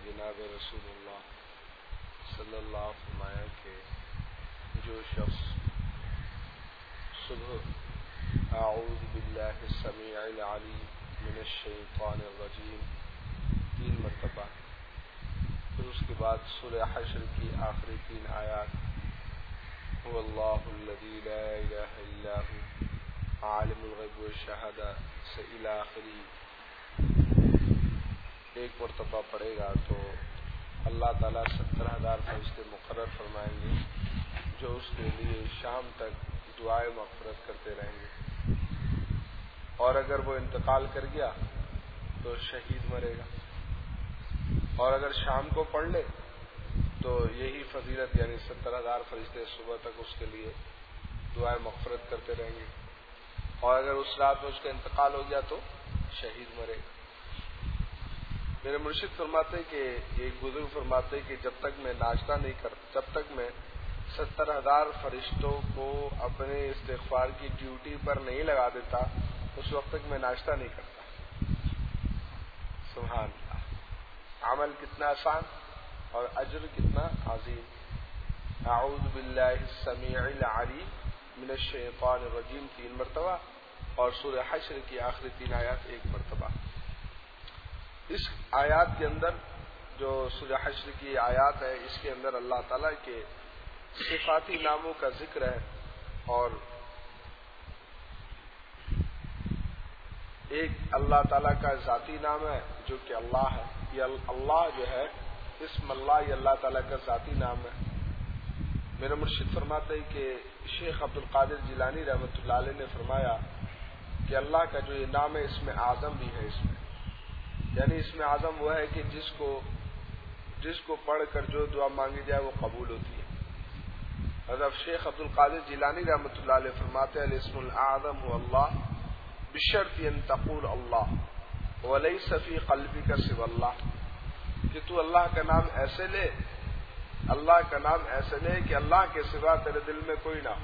جناب رسول اللہ صلی اللہ علیہ وسلم فرمایا کہ جو شخص صبح اعوذ باللہ السمیع العلیم من الشیطان الرجیم 3 مرتبہ، پھر اس کے بعد سورہ حشر کی آخری 3 آیات هو اللہ الذی لا الہ الا هو عالم الغیب والشہادہ سے الی آخری 1 مرتبہ پڑھے گا تو اللہ تعالیٰ 70,000 فرشتے مقرر فرمائیں گے جو اس کے لیے شام تک دعائے مغفرت کرتے رہیں گے، اور اگر وہ انتقال کر گیا تو شہید مرے گا، اور اگر شام کو پڑھ لے تو یہی فضیلت یعنی 70,000 فرشتے صبح تک اس کے لیے دعائے مغفرت کرتے رہیں گے، اور اگر اس رات میں اس کا انتقال ہو گیا تو شہید مرے گا۔ میرے مرشد فرماتے کہ ایک بزرگ فرماتے کہ جب تک میں ناشتہ نہیں کرتا، جب تک میں 70,000 فرشتوں کو اپنے استغفار کی ڈیوٹی پر نہیں لگا دیتا اس وقت تک میں ناشتہ نہیں کرتا۔ سبحان اللہ، عمل کتنا آسان اور اجر کتنا عظیم۔ اعوذ باللہ السمیع العلیم من الشیطان الرجیم 3 مرتبہ اور سورہ حشر کی آخری 3 آیات 1 مرتبہ۔ اس آیات کے اندر جو سورہ حشر کی آیات ہے اس کے اندر اللہ تعالیٰ کے صفاتی ناموں کا ذکر ہے، اور ایک اللہ تعالیٰ کا ذاتی نام ہے جو کہ اللہ ہے۔ یہ اللہ جو ہے اسم اللہ، یہ اللہ تعالیٰ کا ذاتی نام ہے۔ میرا مرشد فرماتے ہیں کہ شیخ عبد القادر جیلانی رحمۃ اللہ علیہ نے فرمایا کہ اللہ کا جو یہ نام ہے اس میں اعظم بھی ہے، اس میں یعنی اس میں اعظم وہ ہے کہ جس کو پڑھ کر جو دعا مانگی جائے وہ قبول ہوتی ہے۔ حضرت شیخ عبد القادر جیلانی رحمۃ اللہ علیہ فرماتے ہیں الاسم الاعظم هو اللہ بشرط ان تقول اللہ وليس في قلبك سوى اللہ، کہ تو اللہ کا نام ایسے لے، اللہ کا نام ایسے لے کہ اللہ کے سوا تیرے دل میں کوئی نہ ہو۔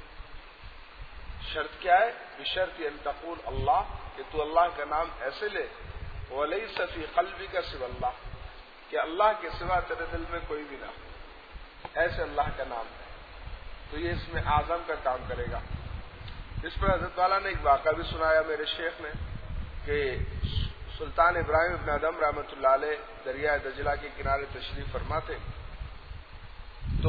شرط کیا ہے؟ بشرط ان تقول اللہ، کہ تو اللہ کا نام ایسے لے وَلَيْسَ فِي قَلْبِكَ سِوَى اللہ، کہ اللہ کے سوا تیرے دل میں کوئی بھی نہ ہو، ایسے اللہ کا نام ہے تو یہ اس میں اعظم کا کام کرے گا۔ اس پر حضرت والا نے ایک واقعہ بھی سنایا میرے شیخ نے کہ سلطان ابراہیم ابن ادم رحمۃ اللہ علیہ دریائے دجلہ کے کنارے تشریف فرما تھے، تو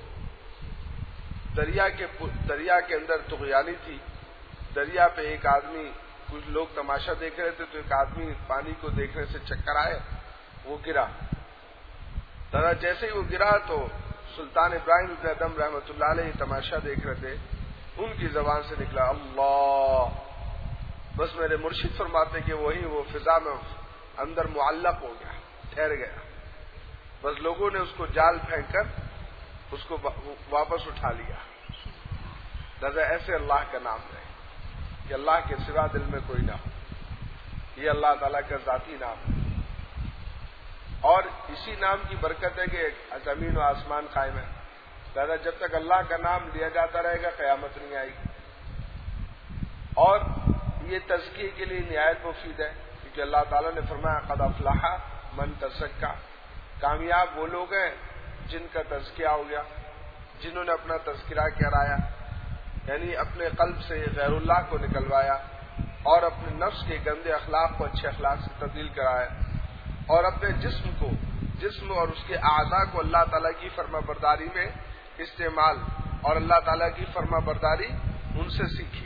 دریا کے اندر طغیانی تھی۔ دریا پہ ایک آدمی، کچھ لوگ تماشا دیکھ رہے تھے تو ایک آدمی پانی کو دیکھنے سے چکر آئے، وہ گرا۔ ذرا جیسے ہی وہ گرا تو سلطان ابراہیم ابن ادم رحمۃ اللہ علیہ تماشا دیکھ رہے تھے، ان کی زبان سے نکلا اللہ۔ بس میرے مرشد فرماتے کہ وہی وہ فضا میں اندر معلق ہو گیا، ٹھہر گیا۔ بس لوگوں نے اس کو جال پھینک کر اس کو واپس اٹھا لیا۔ لہذا ایسے اللہ کا نام ہے کہ اللہ کے سوا دل میں کوئی نہ ہو، یہ اللہ تعالیٰ کا ذاتی نام ہے، اور اسی نام کی برکت ہے کہ زمین و آسمان قائم ہے۔ لہذا جب تک اللہ کا نام لیا جاتا رہے گا قیامت نہیں آئے گی، اور یہ تزکیے کے لیے نہایت مفید ہے، کیونکہ اللہ تعالیٰ نے فرمایا قد افلح من تزکا، کامیاب وہ لوگ ہیں جن کا تزکیہ ہو گیا، جنہوں نے اپنا تذکرہ کرایا، یعنی اپنے قلب سے غیر اللہ کو نکلوایا اور اپنے نفس کے گندے اخلاق کو اچھے اخلاق سے تبدیل کرایا، اور اپنے جسم اور اس کے اعضاء کو اللہ تعالیٰ کی فرما برداری میں استعمال اور اللہ تعالیٰ کی فرما برداری ان سے سیکھی۔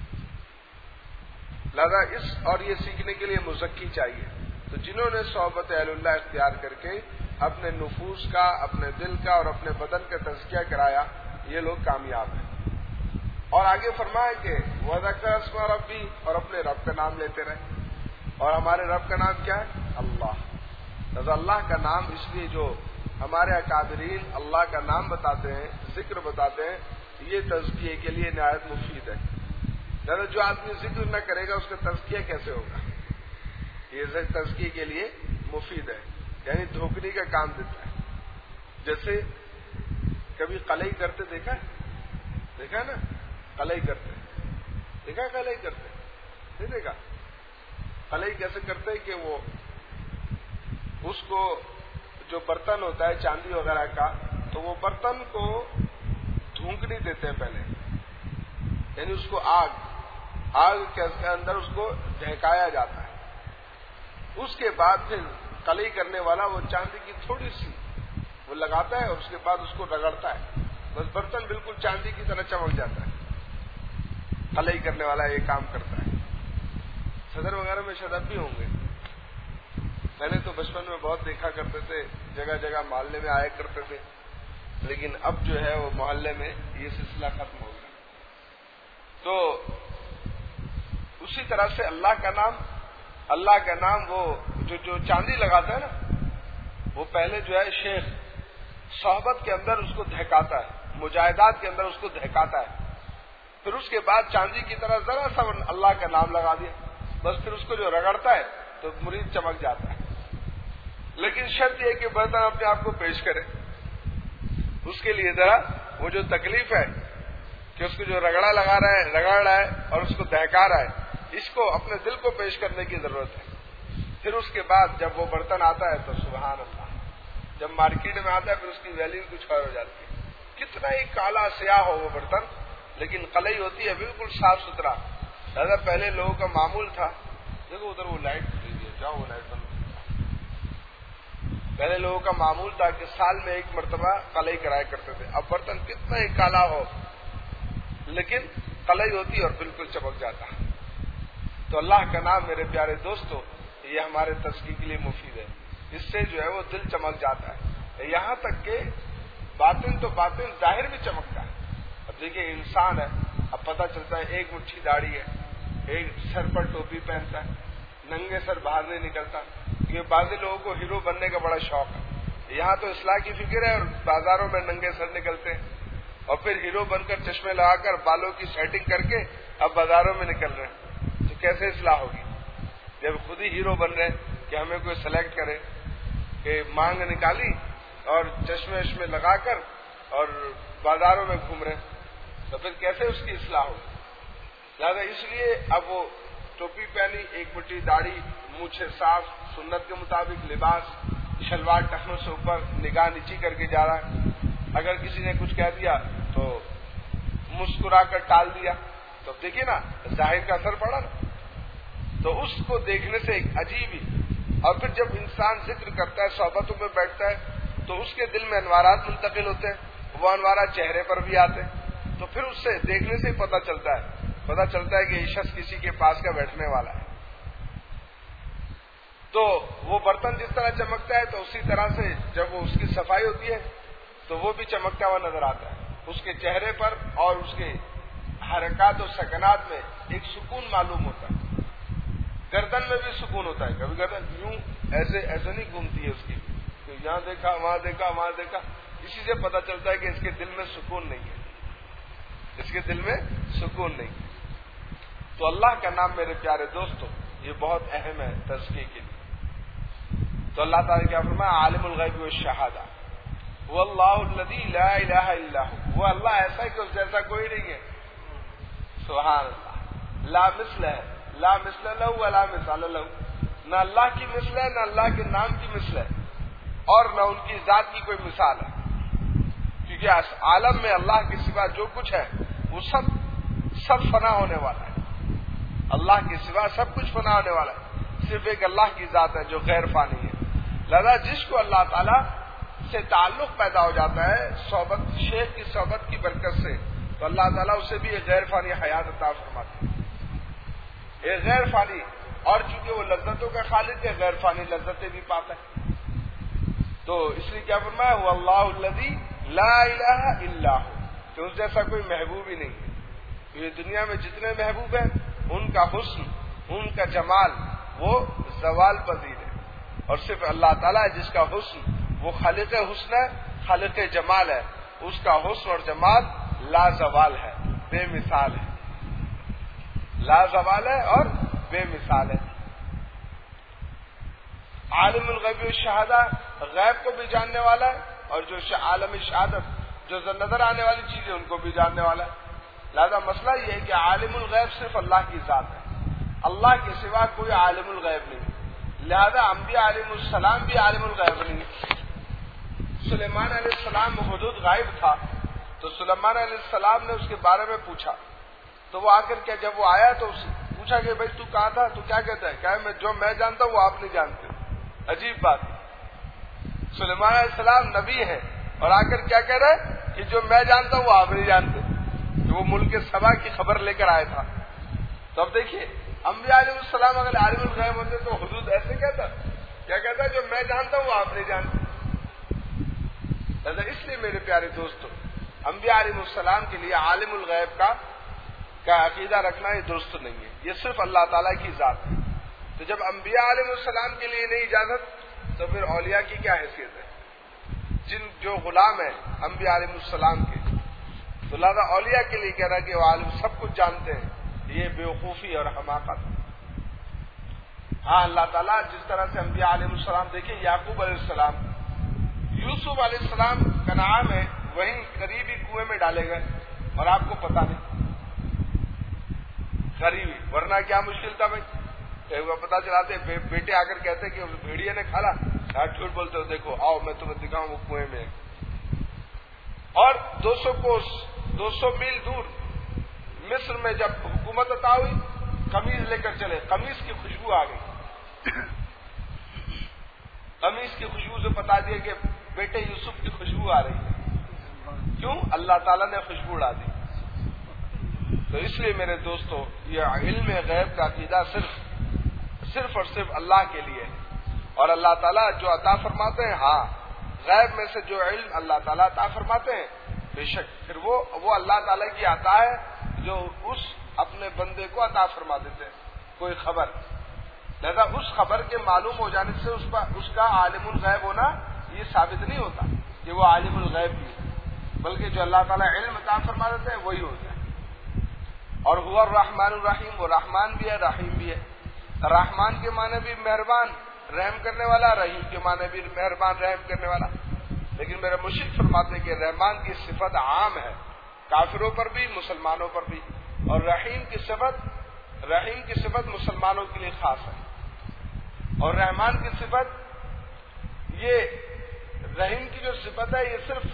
لہذا اور یہ سیکھنے کے لیے مزکی چاہیے، تو جنہوں نے صحبت اہل اللہ اختیار کر کے اپنے نفوس کا، اپنے دل کا اور اپنے بدن کا تزکیہ کرایا، یہ لوگ کامیاب ہیں۔ اور آگے فرمایا کہ وَذَكَرَ اسْمَ رَبِّهِ، اور اپنے رب کا نام لیتے رہے، اور ہمارے رب کا نام کیا ہے؟ اللہ۔ لہذا اللہ کا نام اس لیے جو ہمارے اکابرین اللہ کا نام بتاتے ہیں، ذکر بتاتے ہیں، یہ تزکیے کے لیے نہایت مفید ہے۔ لہذا جو آدمی ذکر نہ کرے گا اس کا تزکیہ کیسے ہوگا؟ یہ تزکیے کے لیے مفید ہے، یعنی دھوکنے کا کام دیتا ہے۔ جیسے کبھی قلعی کرتے دیکھا نا، قلعی کرتے دیکھا، قلعی کرتے نہیں دیکھا؟ قلعی کیسے کرتے کہ وہ اس کو جو برتن ہوتا ہے چاندی وغیرہ کا، تو وہ برتن کو دھونکنے دیتے ہیں پہلے، یعنی اس کو آگ کے اندر اس کو دہکایا جاتا ہے۔ اس کے بعد پھر قلئی کرنے والا وہ چاندی کی تھوڑی سی وہ لگاتا ہے اور اس کے بعد اس کو رگڑتا ہے، بس برتن بالکل چاندی کی طرح چمک جاتا ہے۔ قلئی کرنے والا یہ کام کرتا ہے۔ صدر وغیرہ میں شاید اب بھی ہوں گے، پہلے تو بچپن میں بہت دیکھا کرتے تھے، جگہ جگہ محلے میں آیا کرتے تھے، لیکن اب جو ہے وہ محلے میں یہ سلسلہ ختم ہو گیا۔ تو اسی طرح سے اللہ کا نام وہ جو چاندی لگاتا ہے نا، وہ پہلے جو ہے شیخ صحبت کے اندر اس کو دہکاتا ہے، مجاہدات کے اندر اس کو دہکاتا ہے، پھر اس کے بعد چاندی کی طرح ذرا سا اللہ کا نام لگا دیا، بس پھر اس کو جو رگڑتا ہے تو مرید چمک جاتا ہے۔ لیکن شرط یہ کہ برتن اپنے آپ کو پیش کرے، اس کے لیے ذرا وہ جو تکلیف ہے کہ اس کو جو رگڑ رہا ہے اور اس کو دہکا رہا ہے، اس کو اپنے دل کو پیش کرنے کی ضرورت ہے۔ پھر اس کے بعد جب وہ برتن آتا ہے تو سبحان اللہ، جب مارکیٹ میں آتا ہے پھر اس کی ویلیو کچھ اور ہو جاتی ہے، کتنا ہی کالا سیاہ ہو وہ برتن، لیکن قلئی ہوتی ہے بالکل صاف ستھرا۔ لہذا پہلے لوگوں کا معمول تھا، دیکھو ادھر وہ لائٹ کھلی ہوئی ہے، جاؤ وہ لائٹ بند۔ پہلے لوگوں کا معمول تھا کہ سال میں ایک مرتبہ قلئی کرایا کرتے تھے، اب برتن کتنا ہی کالا ہو لیکن قلئی ہوتی اور بالکل چمک جاتا۔ تو اللہ کا نام میرے پیارے دوستو یہ ہمارے تزکیے کے لیے مفید ہے، اس سے جو ہے وہ دل چمک جاتا ہے، یہاں تک کہ باطن تو باطن ظاہر بھی چمکتا ہے۔ اب دیکھیں انسان ہے، اب پتہ چلتا ہے ایک مٹھی داڑھی ہے، ایک سر پر ٹوپی پہنتا ہے، ننگے سر باہر نہیں نکلتا، کیونکہ بعض لوگوں کو ہیرو بننے کا بڑا شوق ہے، یہاں تو اصلاح کی فکر ہے اور بازاروں میں ننگے سر نکلتے ہیں، اور پھر ہیرو بن کر چشمے لگا کر بالوں کی سیٹنگ کر کے اب بازاروں میں نکل رہے ہیں، تو کیسے اصلاح ہوگی جب خود ہی ہیرو بن رہے ہیں کہ ہمیں کوئی سلیکٹ کرے کہ مانگ نکالی اور چشمے لگا کر اور بازاروں میں گھوم رہے ہیں، تو پھر کیسے اس کی اصلاح ہوگی؟ لہٰذا اس لیے اب وہ ٹوپی پہنی، ایک مٹھی داڑھی، مونچھیں صاف، سنت کے مطابق لباس، شلوار ٹخنوں سے اوپر، نگاہ نیچی کر کے جا رہا ہے، اگر کسی نے کچھ کہہ دیا تو مسکرا کر ٹال دیا، تو دیکھیے نا ظاہر کا اثر پڑا نا، تو اس کو دیکھنے سے ایک عجیب ہی، اور پھر جب انسان ذکر کرتا ہے، صحبتوں میں بیٹھتا ہے، تو اس کے دل میں انوارات منتقل ہوتے ہیں، وہ انوارات چہرے پر بھی آتے ہیں، تو پھر اس سے دیکھنے سے ہی پتہ چلتا ہے کہ یہ شخص کسی کے پاس کا بیٹھنے والا ہے۔ تو وہ برتن جس طرح چمکتا ہے تو اسی طرح سے جب وہ اس کی صفائی ہوتی ہے تو وہ بھی چمکتا ہوا نظر آتا ہے، اس کے چہرے پر اور اس کے حرکات و سکنات میں ایک سکون معلوم ہوتا ہے، گردن میں بھی سکون ہوتا ہے، کبھی گردن یوں ایسے نہیں گھومتی ہے اس کی، کہ یہاں دیکھا وہاں دیکھا، اسی سے پتہ چلتا ہے کہ اس کے دل میں سکون نہیں ہے، اس کے دل میں سکون نہیں ہے۔ تو اللہ کا نام میرے پیارے دوستو یہ بہت اہم ہے تزکیے کے لیے۔ تو اللہ تعالیٰ کیا فرمایا؟ عالم الغیب والشہادہ وہ اللہ الذی لا الہ الا ہو، وہ اللہ ایسا ہے کہ اس جیسا کوئی نہیں ہے، سبحان اللہ، لا مثل ہے، لا مثل لہ ولا مثال لہ، نہ اللہ کی مثل ہے، نہ اللہ کے نام کی مثل ہے، اور نہ ان کی ذات کی کوئی مثال ہے، کیونکہ عالم میں اللہ کے سوا جو کچھ ہے وہ سب فنا ہونے والا ہے، اللہ کے سوا سب کچھ فنا ہونے والا ہے، صرف ایک اللہ کی ذات ہے جو غیر فانی ہے۔ لہذا جس کو اللہ تعالیٰ سے تعلق پیدا ہو جاتا ہے صحبت، شیخ کی صحبت کی برکت سے، تو اللہ تعالیٰ اسے بھی ایک غیر فانی حیات عطا فرماتے ہیں، ایک غیر فانی، اور چونکہ وہ لذتوں کا خالق ہے غیر فانی لذتیں بھی پاتا ہے، تو اس لیے کیا فرمایا؟ هو اللہ الذی لا الہ الا ہو، کہ اس جیسا کوئی محبوب ہی نہیں ہے، یہ دنیا میں جتنے محبوب ہیں ان کا حسن، ان کا جمال وہ زوال پذیر ہے، اور صرف اللہ تعالیٰ جس کا حسن وہ خالق حسن ہے، خالق جمال ہے، اس کا حسن اور جمال لا زوال ہے، بے مثال ہے، لا زوال ہے اور بے مثال ہے۔ عالم الغیب والشہادہ، غیب کو بھی جاننے والا ہے، اور جو عالم شہادت جو نظر آنے والی چیزیں ان کو بھی جاننے والا ہے۔ لہذا مسئلہ یہ ہے کہ عالم الغیب صرف اللہ کی ذات ہے، اللہ کے سوا کوئی عالم الغیب نہیں، لہذا انبیاء علیہ السلام بھی عالم الغیب نہیں، سلیمان علیہ السلام حدود غائب تھا تو سلیمان علیہ السلام نے اس کے بارے میں پوچھا تو وہ آ کر کے جب وہ آیا تو پوچھا کہ بھائی تو کہاں تھا, تو کیا کہتا ہے, کیا جو میں جانتا ہوں وہ آپ نہیں جانتے. عجیب بات, سلیمان علیہ السلام نبی ہے اور آ کر کیا کہہ رہا ہے کہ جو میں جانتا ہوں وہ آپ نہیں جانتے. وہ ملک سبا کی خبر لے کر آیا تھا. تو اب دیکھیے انبیاء علیہ السلام اگر عالم الغیب ہوتے تو حدود ایسے کہتا, کیا کہتا ہے, جو میں جانتا ہوں وہ آپ نہیں جانتے. اس لیے میرے پیارے دوستو, انبیاء علیہ السلام کے لیے عالم الغیب کا عقیدہ رکھنا یہ درست نہیں ہے, یہ صرف اللہ تعالیٰ کی ذات ہے. تو جب انبیاء علیہ السلام کے لیے نہیں اجازت تو پھر اولیاء کی کیا حیثیت ہے, جو غلام ہیں انبیاء علیہ السلام کے. تو لہذا اولیاء کے لیے کہہ رہا کہ وہ عالم سب کچھ جانتے ہیں, یہ بیوقوفی اور حماقت. ہاں اللہ تعالیٰ جس طرح سے انبیاء علیہ السلام, دیکھیں یعقوب علیہ السلام, یوسف علیہ السلام کا نام ہے, وہیں قریبی کنویں میں ڈالے گئے اور آپ کو پتا نہیں, قریبی, ورنہ کیا مشکل تھا بھائی. پتا چلاتے بیٹے آ کر کہتے کہ بھیڑیے نے کھالا, جھوٹ بولتے ہو, دیکھو آؤ میں تمہیں دکھاؤں وہ کنویں میں. اور 200 میل دور مصر میں جب حکومت عطا ہوئی, قمیض لے کر چلے, قمیض کی خوشبو آ گئی. قمیض کی خوشبو سے بتا دیا کہ بیٹے یوسف کی خوشبو آ رہی ہے. کیوں؟ اللہ تعالیٰ نے خوشبو اڑا دی. تو اس لیے میرے دوستو, یہ علم غیب کا عقیدہ صرف اور صرف اللہ کے لیے ہے. اور اللہ تعالیٰ جو عطا فرماتے ہیں, ہاں غیب میں سے جو علم اللہ تعالیٰ عطا فرماتے ہیں, بے شک پھر وہ اللہ تعالیٰ کی عطا ہے جو اس اپنے بندے کو عطا فرما دیتے ہیں کوئی خبر. لہذا اس خبر کے معلوم ہو جانے سے اس کا عالم الغیب ہونا یہ ثابت نہیں ہوتا کہ وہ عالم الغیب بھی ہے, بلکہ جو اللہ تعالیٰ علم عطا فرما دیتے ہیں وہی ہوتا ہے. اور هو الرحمن الرحیم, وہ رحمان بھی ہے رحیم بھی ہے. رحمان کے معنی بھی مہربان رحم کرنے والا, رحیم کے معنی بھی مہربان رحم کرنے والا. لیکن میرے مرشد فرماتے ہیں کہ رحمان کی صفت عام ہے, کافروں پر بھی مسلمانوں پر بھی, اور رحیم کی صفت مسلمانوں کے لیے خاص ہے. اور رحمان کی صفت, یہ رحیم کی جو صفت ہے یہ صرف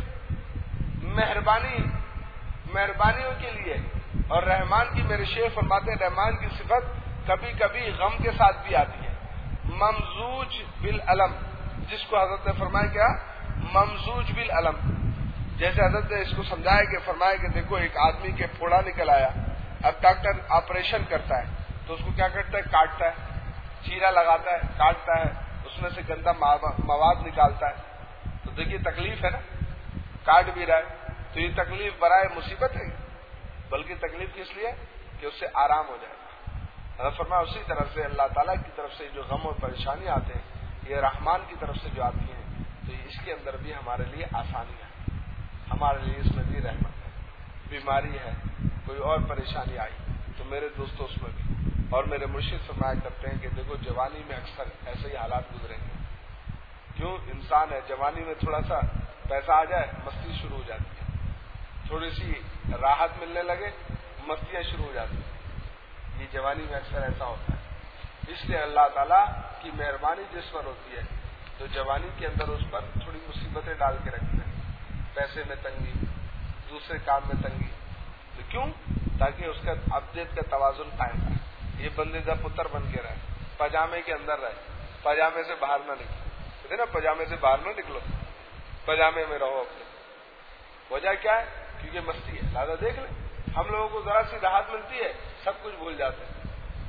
مہربانیوں کے لیے, اور رحمان کی میرے شیخ فرماتے ہیں رحمان کی صفت کبھی کبھی غم کے ساتھ بھی آتی ہے, ممزوج بالعلم, جس کو حضرت نے فرمایا کیا, ممزوج بالعلم. جیسے حضرت نے اس کو سمجھایا کہ فرمایا کہ دیکھو ایک آدمی کے پھوڑا نکل آیا, اب ڈاکٹر آپریشن کرتا ہے تو اس کو کیا کرتا ہے, کاٹتا ہے, چیرا لگاتا ہے, کاٹتا ہے, اس میں سے گندا مواد نکالتا ہے. تو دیکھیے تکلیف ہے نا, کاٹ بھی رہا ہے, تو یہ تکلیف برائے مصیبت ہے, بلکہ تکلیف کس لیے کہ اس سے آرام ہو جائے گا. فرمایا اسی طرح سے اللہ تعالیٰ کی طرف سے جو غم اور پریشانی آتے ہیں یہ رحمان کی طرف سے جو آتی ہیں تو اس کے اندر بھی ہمارے لیے آسانی ہے, ہمارے لیے اس میں بھی رحمت ہے. بیماری ہے, کوئی اور پریشانی آئی تو میرے دوستوں اس میں بھی. اور میرے مرشد فرمایا کرتے ہیں کہ دیکھو جوانی میں اکثر ایسے ہی حالات گزریں گے. کیوں؟ انسان ہے, جوانی میں تھوڑا سا پیسہ آ جائے مستی شروع ہو جاتی ہے, تھوڑی سی راحت ملنے لگے مستیاں شروع ہو جاتی ہیں. یہ جوانی میں اکثر ایسا ہوتا ہے. اس لیے اللہ تعالیٰ کی مہربانی جس پر ہوتی ہے تو جوانی کے اندر اس پر تھوڑی مصیبتیں ڈال کے رکھتے ہیں, پیسے میں تنگی, دوسرے کام میں تنگی. تو کیوں؟ تاکہ اس کا ابدیت کا توازن قائم رہے. یہ بندے کا پتر بن کے رہے, پاجامے کے اندر رہے, پاجامے سے باہر نہ نکلو. کہتے نا پاجامے سے باہر نہ نکلو, پاجامے میں رہو اپنے. وجہ کیا ہے؟ کیونکہ مستی ہے. لہٰذا دیکھ لیں ہم لوگوں کو ذرا سی راحت ملتی ہے سب کچھ بھول جاتے ہیں,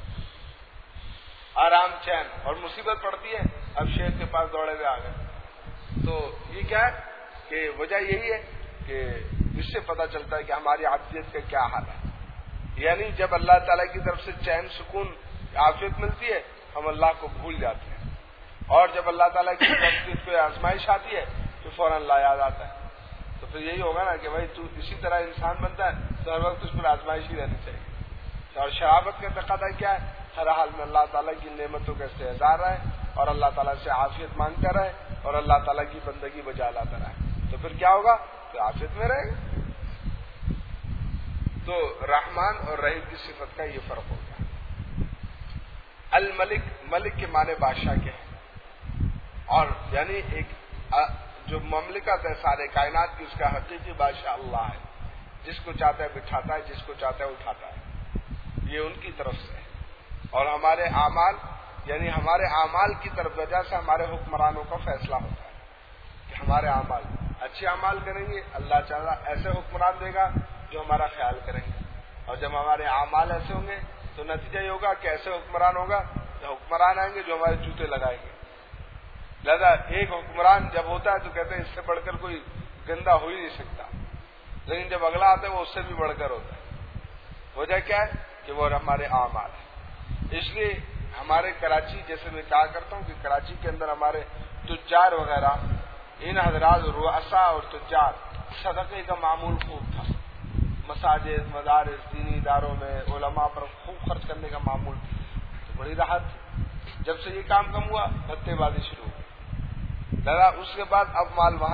آرام چین, اور مصیبت پڑتی ہے اب شیخ کے پاس دوڑے ہوئے آ گئے. تو یہ کیا ہے کہ وجہ یہی ہے کہ اس سے پتہ چلتا ہے کہ ہماری عافیت کا کیا حال ہے. یعنی جب اللہ تعالیٰ کی طرف سے چین سکون عافیت ملتی ہے ہم اللہ کو بھول جاتے ہیں, اور جب اللہ تعالیٰ کی طرف سے کوئی آزمائش آتی ہے تو فوراً اللہ یاد آتا ہے. تو پھر یہی ہوگا نا کہ بھائی تو اسی طرح انسان بنتا ہے تو ہر وقت اس پر آزمائش ہی رہنی چاہیے. اور شرافت کا تقاضا کیا ہے؟ ہر حال میں اللہ تعالیٰ کی نعمتوں کا استحضار رہے اور اللہ تعالیٰ سے عافیت مانگتا رہے اور اللہ تعالیٰ کی بندگی بجا لاتا رہے. تو پھر کیا ہوگا؟ تو عافیت میں رہے گا. تو رحمان اور رحیم کی صفت کا یہ فرق ہوگا. الملک, ملک کے معنی بادشاہ کے ہیں, اور یعنی ایک جو مملکت ہے سارے کائنات کی، اس کا حقیقی بادشاہ اللہ ہے، جس کو چاہتا ہے بٹھاتا ہے، جس کو چاہتا ہے اٹھاتا ہے، یہ ان کی طرف سے ہے۔ اور ہمارے اعمال یعنی ہمارے اعمال کی طرف وجہ سے ہمارے حکمرانوں کا فیصلہ ہوتا ہے کہ ہمارے اعمال اچھے اعمال کریں گے، اللہ تعالیٰ ایسے حکمران دے گا جو ہمارا خیال کریں گے، اور جب ہمارے اعمال ایسے ہوں گے تو نتیجہ یہ ہوگا کہ ایسے حکمران ہوگا، حکمران آئیں گے جو ہمارے جوتے لگائیں گے۔ لہذا ایک حکمران جب ہوتا ہے تو کہتے ہیں اس سے بڑھ کر کوئی گندا ہو ہی نہیں سکتا، لیکن جب اگلا آتا ہے وہ اس سے بھی بڑھ کر ہوتا ہے۔ وجہ کیا ہے کہ وہ ہمارے اعمال ہیں۔ اس لیے ہمارے کراچی، جیسے میں کہا کرتا ہوں کہ کراچی کے اندر ہمارے تجار وغیرہ، ان حضرات رؤساء اور تجار، صدقے کا معمول خوب تھا، مساجد، مدارس، دینی اداروں میں علماء پر خوب خرچ کرنے کا معمول تھا، تو بڑی راحت تھی۔ جب سے یہ کام کم ہوا بھتے بازی شروع ہو گئی، لہذا اس کے بعد اب مال وہاں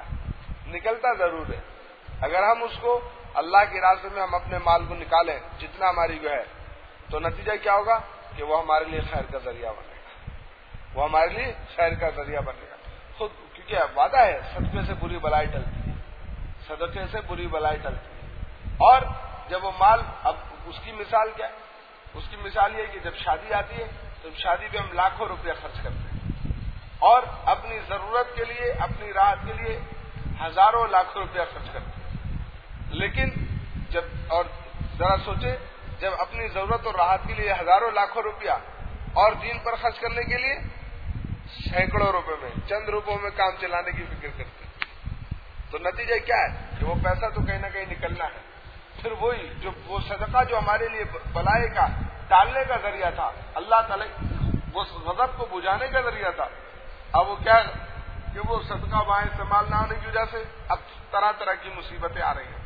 نکلتا ضرور ہے۔ اگر ہم اس کو اللہ کے راستے میں ہم اپنے مال کو نکالیں جتنا ہماری جو ہے، تو نتیجہ کیا ہوگا کہ وہ ہمارے لیے خیر کا ذریعہ بنے گا، وہ ہمارے لیے خیر کا ذریعہ بنے گا خود، کیونکہ وعدہ ہے صدقے سے بری بلائی ٹلتی ہے، صدقے سے بری بلائی ٹلتی ہے۔ اور جب وہ مال، اب اس کی مثال کیا ہے؟ اس کی مثال یہ ہے کہ جب شادی آتی ہے تو شادی پہ ہم لاکھوں روپیہ خرچ کرتے ہیں، اور اپنی ضرورت کے لیے، اپنی راحت کے لیے ہزاروں لاکھوں روپیہ خرچ کرتے ہیں۔ لیکن جب، اور ذرا سوچیں، جب اپنی ضرورت اور راحت کے لیے ہزاروں لاکھوں روپیہ اور دین پر خرچ کرنے کے لیے سینکڑوں روپے میں، چند روپوں میں کام چلانے کی فکر کرتے ہیں، تو نتیجہ کیا ہے کہ وہ پیسہ تو کہیں نہ کہیں نکلنا ہے۔ پھر وہی جو وہ صدقہ جو ہمارے لیے بلائی کا ٹالنے کا ذریعہ تھا، اللہ تعالی وہ غضب کو بجھانے کا ذریعہ تھا، اب وہ کیا کہ وہ صدقہ وہاں استعمال نہ ہونے کی وجہ سے اب طرح طرح کی مصیبتیں آ رہی ہیں۔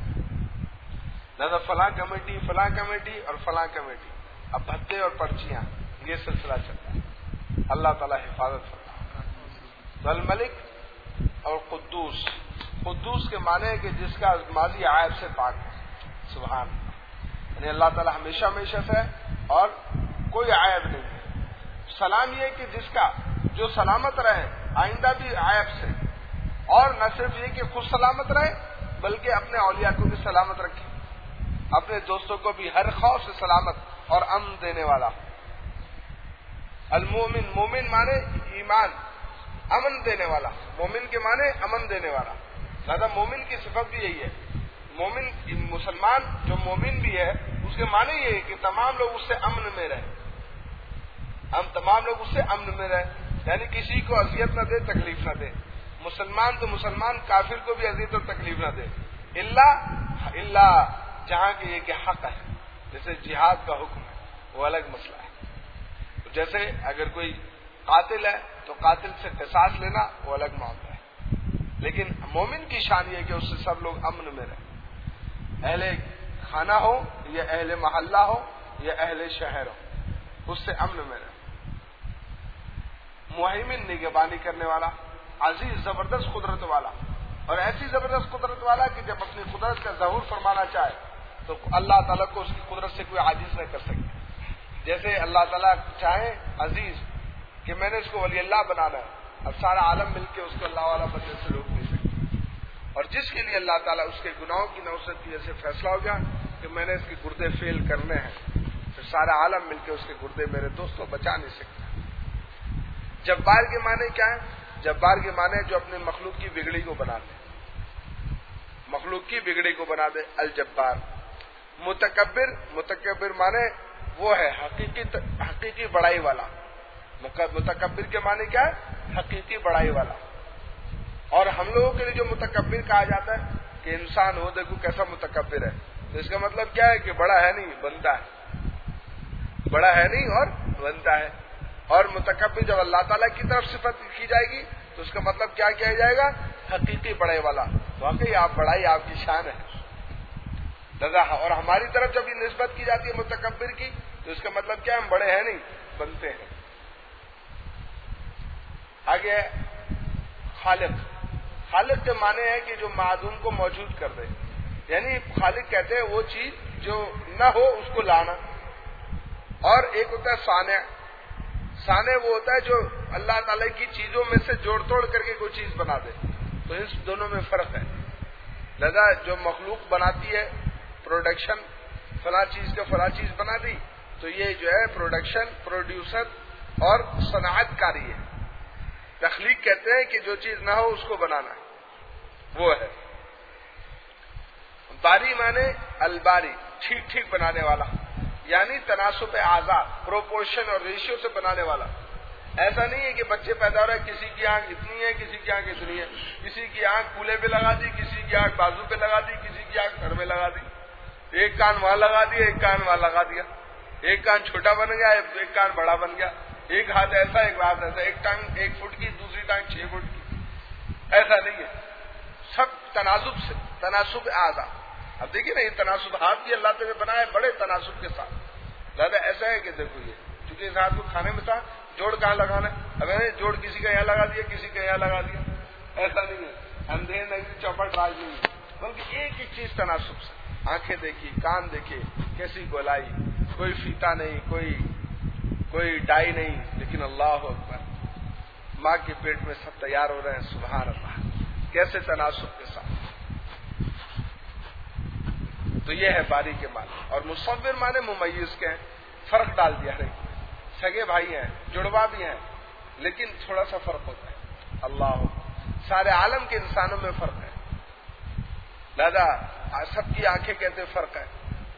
لہذا فلاں کمیٹی اور فلاں کمیٹی، اب بھتے اور پرچیاں، یہ سلسلہ چلتا ہے۔ اللہ تعالیٰ حفاظت فرمائے۔ الملک اور قدوس کے معنی ہے کہ جس کا ماضی عیب سے پاک ہے، سبحان اللہ، یعنی اللہ تعالیٰ ہمیشہ سے ہے اور کوئی عیب نہیں ہے۔ سلام یہ کہ جس کا جو سلامت رہے آئندہ بھی عیب سے، اور نہ صرف یہ کہ خود سلامت رہے بلکہ اپنے اولیاء کو بھی سلامت رکھے، اپنے دوستوں کو بھی ہر خوف سے سلامت اور امن دینے والا۔ المومن، مومن مانے ایمان، امن دینے والا، مومن کے معنی امن دینے والا۔ لہذا مومن کی صفت بھی یہی ہے، مومن مسلمان جو مومن بھی ہے اس کے معنی یہ ہے کہ تمام لوگ اس سے امن میں رہیں، ہم تمام لوگ اس سے امن میں رہیں، یعنی کسی کو اذیت نہ دے، تکلیف نہ دے، مسلمان تو مسلمان کافر کو بھی اذیت اور تکلیف نہ دے، اللہ جہاں کہ یہ کہ حق ہے، جیسے جہاد کا حکم ہے وہ الگ مسئلہ ہے، جیسے اگر کوئی قاتل ہے تو قاتل سے قصاص لینا وہ الگ معاملہ ہے، لیکن مومن کی شان یہ ہے کہ اس سے سب لوگ امن میں رہیں، اہل خانہ ہو یا اہل محلہ ہو یا اہل شہر ہو، اس سے امن میں رہیں۔ مہیمن، نگہبانی کرنے والا، عزیز، زبردست قدرت والا، اور ایسی زبردست قدرت والا کہ جب اپنی قدرت کا ظہور فرمانا چاہے تو اللہ تعالیٰ کو اس کی قدرت سے کوئی عاجز نہ کر سکے۔ جیسے اللہ تعالیٰ چاہے عزیز کہ میں نے اس کو ولی اللہ بنانا ہے، اب سارا عالم مل کے اس کو اللہ والا بننے سے روک نہیں سکتے، اور جس کے لیے اللہ تعالیٰ اس کے گناہوں کی نوسط کی وجہ سے فیصلہ ہو گیا کہ میں نے اس کے گردے فیل کرنے ہیں، پھر سارا عالم مل کے اس کے گردے میرے دوستوں بچا نہیں سکتا۔ جبار کے معنی کیا ہے؟ جبار کے معنی جو اپنے مخلوق کی بگڑی کو بنا دے، مخلوق کی بگڑی کو بنا دے، الجبار۔ متکبر معنی وہ ہے حقیقی بڑائی والا، متکبر کے معنی کیا ہے؟ حقیقی بڑائی والا۔ اور ہم لوگوں کے لیے جو متکبر کہا جاتا ہے کہ انسان ہو دیکھو کیسا متکبر ہے، تو اس کا مطلب کیا ہے کہ بڑا ہے نہیں بنتا ہے، بڑا ہے نہیں اور بنتا ہے۔ اور متکبر جب اللہ تعالیٰ کی طرف صفت کی جائے گی تو اس کا مطلب کیا کیا جائے گا؟ حقیقی بڑائی والا، واقعی آپ بڑائی آپ کی شان ہے۔ اور ہماری طرف جب یہ نسبت کی جاتی ہے متکبر کی تو اس کا مطلب کیا؟ ہم بڑے ہیں نہیں بنتے ہیں۔ آگے خالق کے معنی ہے کہ جو معدوم کو موجود کر دے، یعنی خالق کہتے ہیں وہ چیز جو نہ ہو اس کو لانا، اور ایک ہوتا ہے صانع وہ ہوتا ہے جو اللہ تعالی کی چیزوں میں سے جوڑ توڑ کر کے کوئی چیز بنا دے، تو اس دونوں میں فرق ہے. لہذا جو مخلوق بناتی ہے پروڈکشن، فلاں چیز کا فلاں چیز بنا دی، تو یہ جو ہے پروڈکشن، پروڈیوسر اور صنعت کاری ہے. تخلیق کہتے ہیں کہ جو چیز نہ ہو اس کو بنانا، وہ ہے. باری مانے الباری، ٹھیک ٹھیک بنانے والا، یعنی تناسب اعضاء، پروپورشن اور ریشیو سے بنانے والا. ایسا نہیں ہے کہ بچے پیدا ہو رہے ہیں، کسی کی آنکھ اتنی ہے، کسی کی آنکھ اتنی ہے، کسی کی آنکھ کولے پہ لگا دی، کسی کی آنکھ بازو پہ لگا دی، کسی کی آنکھ سر میں لگا دی، ایک کان وہاں لگا دیا، ایک کان وہاں لگا دیا، ایک کان چھوٹا بن گیا، ایک کان بڑا بن گیا، ایک ہاتھ ایسا، ایک ہاتھ ایسا، ایک ٹانگ 1 فٹ کی، دوسری ٹانگ 6 فٹ کی. ایسا نہیں ہے، سب تناسب سے، تناسب اعضاء. اب دیکھیے نا، یہ تناسب ہاتھ بھی اللہ تعالیٰ نے بنایا بڑے تناسب کے ساتھ. زیادہ ایسا ہے کہ دیکھو یہ چونکہ اس ہاتھ کو کھانے میں تھا، جوڑ کہاں لگانا ہے، اب جوڑ کسی کا یہاں لگا دیا، کسی کا یہاں لگا دیا. ایسا نہیں ہے، اندھیر نہیں، چوپٹ راج نہیں ہے، بلکہ ایک ایک چیز تناسب سے. آنکھیں دیکھی، کان دیکھے، کیسی گولائی، کوئی فیتا نہیں، کوئی ڈائی نہیں، لیکن اللہ اکبر، ماں کے پیٹ میں سب تیار ہو رہے ہیں. سبحان اللہ، کیسے تناسب کے ساتھ. تو یہ ہے باری کے معنی. اور مصور معنی ممیز کے ہیں، فرق ڈال دیا ہے. سگے بھائی ہیں، جڑوا بھی ہیں، لیکن تھوڑا سا فرق ہوتا ہے. اللہ، سارے عالم کے انسانوں میں فرق ہے. لہذا سب کی آنکھیں کہتے فرق ہے،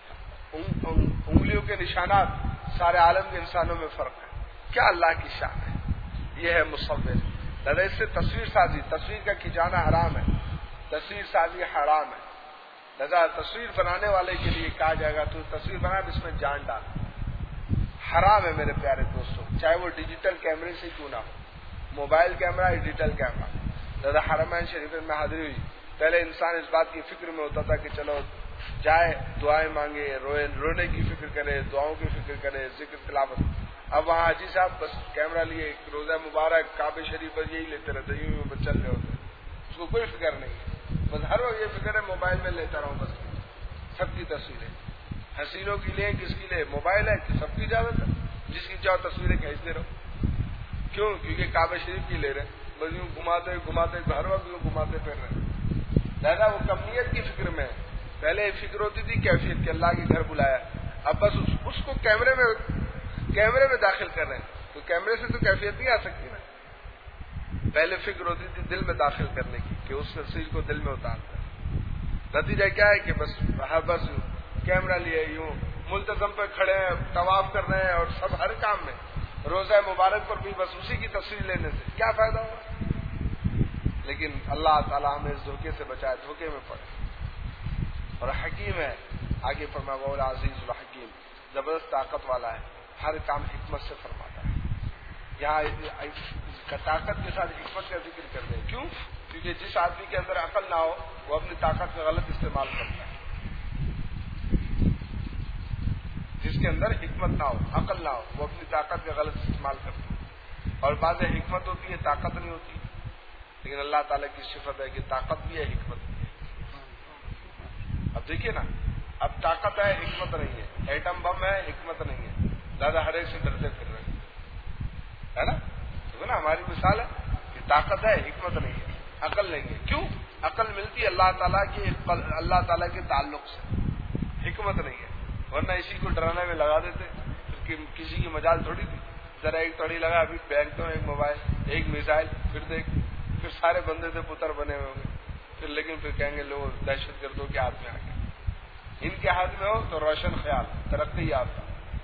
انگلیوں کے نشانات سارے عالم کے انسانوں میں فرق ہے. کیا اللہ کی شان ہے. یہ ہے مصور. لہذا اس سے تصویر سازی، تصویر کا کھینچانا حرام ہے، تصویر سازی حرام ہے. لہذا تصویر بنانے والے کے لیے کہا جائے گا تو تصویر بنا اس میں جان ڈال. حرام ہے میرے پیارے دوستوں، چاہے وہ ڈیجیٹل کیمرے سے کیوں نہ ہو، موبائل کیمرہ یا ڈیجیٹل کیمرہ. لہذا حرمین شریفین میں حاضری ہوئی، پہلے انسان اس بات کی فکر میں ہوتا تھا کہ چلو جائے دعائیں مانگے، رونے کی فکر کرے، دعاؤں کی فکر کرے، ذکر تلاوت. اب وہاں حاجی صاحب بس کیمرہ لیے، روزہ مبارک، کعبہ شریف پر یہی لیتے رہتے، یوں چل رہے ہوتے، اس کو کوئی فکر نہیں. بس ہر وقت یہ فکر ہے موبائل میں لیتا رہوں، بس سب کی تصویریں، حسینوں کی لیں، کس کی لے، موبائل ہے، سب کی اجازت ہے، جس کی چاہو تصویریں کھینچتے رہو. کیوں؟ کیونکہ کعبہ شریف کی لے رہے، بس یوں گھماتے گھماتے ہر وقت یوں گھماتے پھر رہے. لہذا وہ کمیت کی فکر میں ہے. پہلے فکر ہوتی تھی کیفیت کہ اللہ کے گھر بلایا، اب بس اس کو کیمرے میں داخل کر رہے ہیں. تو کیمرے سے تو کیفیت نہیں آ سکتی نا. پہلے فکر ہوتی تھی دل میں داخل کرنے کی کہ اس تصویر کو دل میں اتارنا. نتیجہ کیا ہے کہ بس کیمرہ لیے یوں ملتزم پہ کھڑے ہیں، طواف کر رہے ہیں، اور سب ہر کام میں، روزہ مبارک پر بھی بس اسی کی تصویر لینے سے کیا فائدہ ہوگا. لیکن اللہ تعالیٰ ہمیں اس دھوکے سے بچائے، دھوکے میں پڑے. اور حکیم ہے، آگے فرمایا وہ العزیز الحکیم، زبردست طاقت والا ہے، ہر کام حکمت سے فرماتا ہے. یہاں طاقت کے ساتھ حکمت کا ذکر کر دیں. کیوں؟ کیونکہ جس آدمی کے اندر عقل نہ ہو وہ اپنی طاقت کا غلط استعمال کرتا ہے. جس کے اندر حکمت نہ ہو، عقل نہ ہو، وہ اپنی طاقت کا غلط استعمال کرتا ہے. اور بعض حکمت ہوتی ہے، طاقت نہیں ہوتی. لیکن اللہ تعالیٰ کی صفت ہے کہ طاقت بھی ہے، حکمت بھی ہے. اب دیکھیے نا، اب طاقت ہے، حکمت نہیں ہے. ایٹم بم ہے، حکمت نہیں ہے. زیادہ ہر ایک سے ڈرتے پھر رہے ہے نا. دیکھو نا، ہماری مثال ہے کہ طاقت ہے، حکمت نہیں ہے، عقل نہیں ہے. کیوں؟ عقل ملتی ہے اللہ تعالیٰ کے تعلق سے، حکمت نہیں ہے. ورنہ اسی کو ڈرانے میں لگا دیتے، پھر کسی کی مجال تھوڑی تھی. ذرا ایک تڑی لگا، ابھی پھینکتا ہوں ایک موبائل، ایک میزائل، پھر دیکھ، پھر سارے بندے سے پتر بنے ہوئے ہوں گے. لیکن پھر کہیں گے لوگ دہشت گردوں کے ہاتھ میں آ گئے. ان کے ہاتھ میں ہو تو روشن خیال، ترقی یافتہ.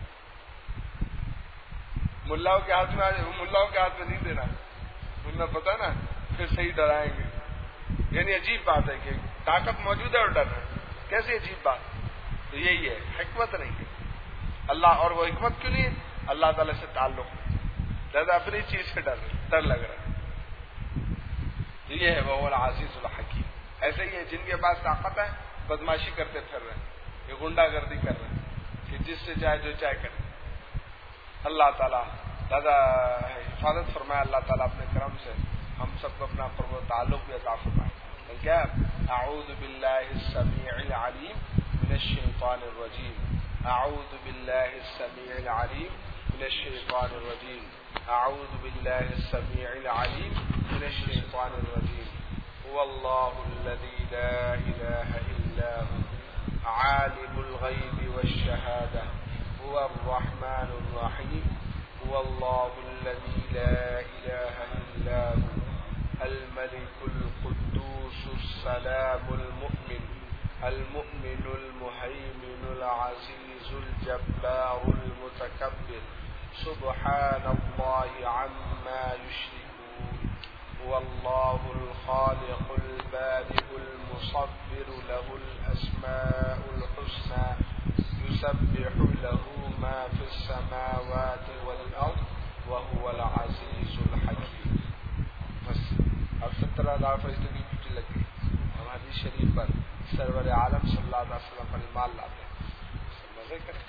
ملاؤں کے ہاتھ میں آ جائے، ملاؤں کے ہاتھ میں نہیں دینا، انہیں پتا نا، پھر صحیح ڈرائیں گے. یعنی عجیب بات ہے کہ طاقت موجود ہے اور ڈر ہے. کیسی عجیب بات. تو یہی ہے، حکمت نہیں ہے اللہ. اور وہ حکمت کیوں نہیں ہے؟ اللہ تعالیٰ سے تعلق ہے، لہذا اپنی چیز سے ڈر لگ رہا ہے. یہ ہے وہ العزیز الحکیم. ایسے ہی ہے جن کے پاس طاقت ہے، بدماشی کرتے پھر رہے ہیں، یہ غنڈہ گردی کر رہے ہیں کہ جس سے چاہے جو چاہے کرے. اللہ تعالیٰ لہذا حفاظت فرمائے. اللہ تعالیٰ اپنے کرم سے ہم سب کو اپنا قرب و تعلق بھی عطا فرمائے. کیا؟ اعوذ باللہ السمیع العلیم من الشیطان الرجیم، اعوذ باللہ السمیع العلیم من الشیطان الرجیم، اعوذ باللہ السمیع العلیم من الشیطان الرجیم. هو الله الذي لا إله إلا هو عالم الغيب والشهادة هو الرحمن الرحيم هو الله الذي لا إله إلا هو الملك القدوس السلام المؤمن المهيمن العزيز الجبار المتكبر سبحان الله عما يشركون هو الله الخالق البارئ المصور له الأسماء الحسنى يسبح له ما في السماوات والأرض وهو العزيز الحكيم. بس اب 17,000 فرشتوں کی ڈیوٹی لگ گئی. ہم حدیث شریف پر سرور عالم صلی اللہ علیہ وسلم پر ایمان لاتے ہیں. مزے کریں.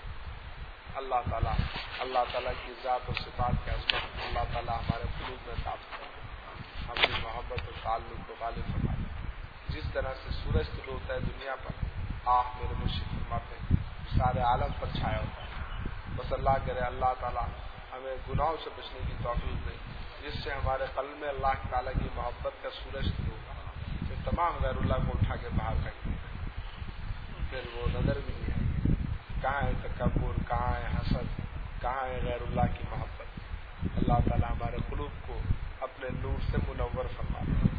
اللہ تعالیٰ کی ذات و صفات کی عظمت اللہ تعالیٰ ہمارے قلوب میں صاف کرے. اپنی محبت اور تعلق کو غالب فرما دے. جس طرح سے سورج طلوع ہوتا ہے دنیا پر آپ میرے مرشد فرماتے ہیں سارے عالم پر چھایا ہوتا ہے. بس اللہ کرے اللہ تعالیٰ ہمیں گناہوں سے بچنے کی توفیق دے جس سے ہمارے قلب میں اللہ تعالیٰ کی محبت کا سورج طلوع ہوگا. پھر تمام غیر اللہ کو اٹھا کے باہر پھینک دیں گے. پھر وہ نظر بھی نہیں آئے گی. کہاں ہے تکبر, کہاں ہے حسد, کہاں ہے غیر اللہ کی محبت. اللہ تعالیٰ ہمارے قلوب کو اپنے نور سے منور فرما دے.